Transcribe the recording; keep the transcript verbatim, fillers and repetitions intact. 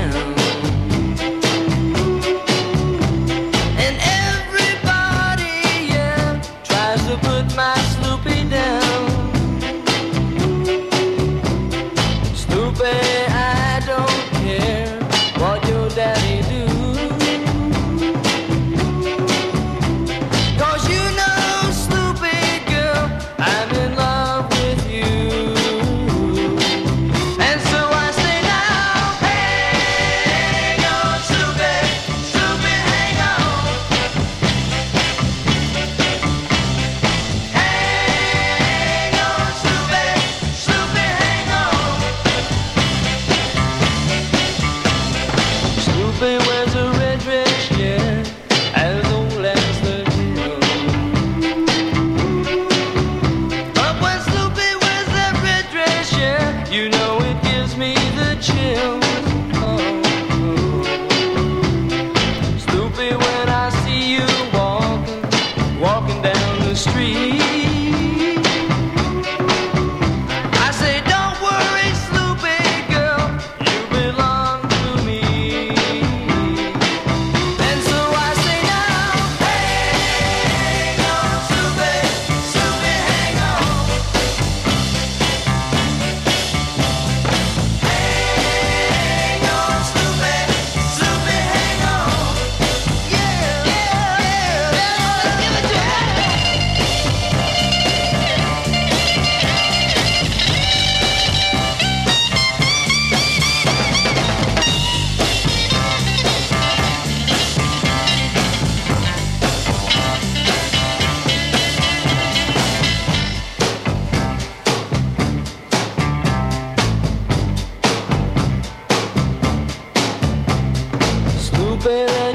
down. And everybody, yeah, tries to put my Snoopy down. Snoopy, I don't care what your daddy do. Cause you know, Snoopy girl, I'm in love with you. And so I say now, hang on, Snoopy, Snoopy, hang on. Hang on, Snoopy, Snoopy, hang on. Snoopy wears a red dress, yeah, as old as the hill. But when Snoopy wears that red dress, yeah, you know it gives me the chills. Oh, oh. Snoopy, when I see you walking, walking down the street, I say, don't worry, Snoopy girl, you belong to me. And so I say now, hang on, Snoopy, Snoopy, hang on. Hang on, Snoopy, Snoopy, hang on. Yeah, yeah, yeah, let's give it to him. Snoopy,